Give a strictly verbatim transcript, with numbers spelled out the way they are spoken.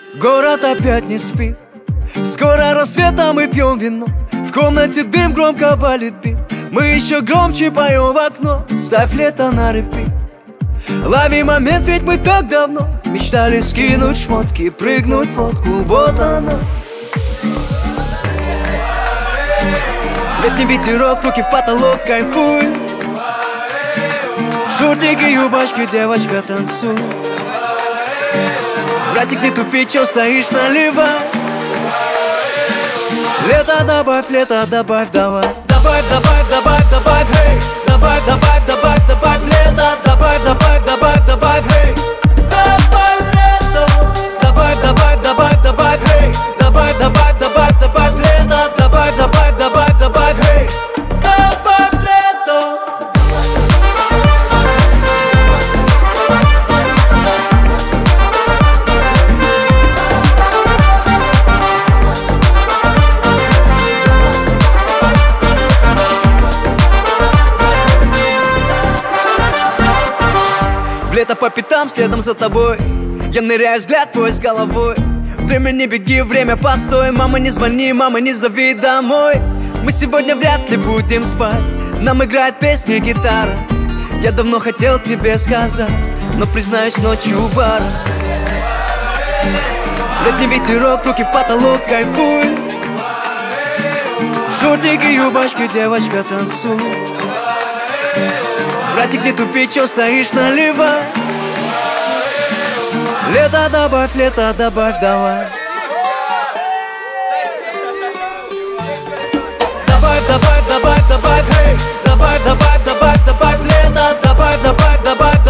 Город опять не спит. Скоро рассветом мы пьем вино. В комнате дым громко валит бит. Мы еще громче поем в окно. Ставь лето на репит. Лови момент, ведь мы так давно мечтали скинуть шмотки, прыгнуть в лодку. Вот она. Летний ветерок, руки в потолок, кайфуй. Шортики, юбочки, девочка, танцуй. Братик, не тупи, чё стоишь, наливай. Лето добавь, лето добавь, давай. Добавь, добавь, добавь, добавь, эй. Добавь, добавь, добавь, добавь, лето. Добавь, добавь, добавь, добавь, эй. Добавь лето. Добавь, добавь, добавь, добавь, эй. Добавь, добавь, добавь, добавь, лето. Добавь, добавь, добавь, добавь, эй. Добавь лето. Лето по пятам, следом за тобой. Я ныряю, взгляд твой с головой. Время не беги, время постой. Мама, не звони, мама, не зови домой. Мы сегодня вряд ли будем спать. Нам играет песня гитара. Я давно хотел тебе сказать, но признаюсь, ночью у бара. Летний ветерок, руки в потолок, кайфуй. Шортики, юбочки, девочка, танцуй. Братик, не тупи, чё стоишь, наливай. Лето добавь, лето добавь, давай. Добавь, добавь, добавь, добавь, эй. Добавь, добавь, добавь, добавь, лето. Добавь, добавь, добавь, добавь.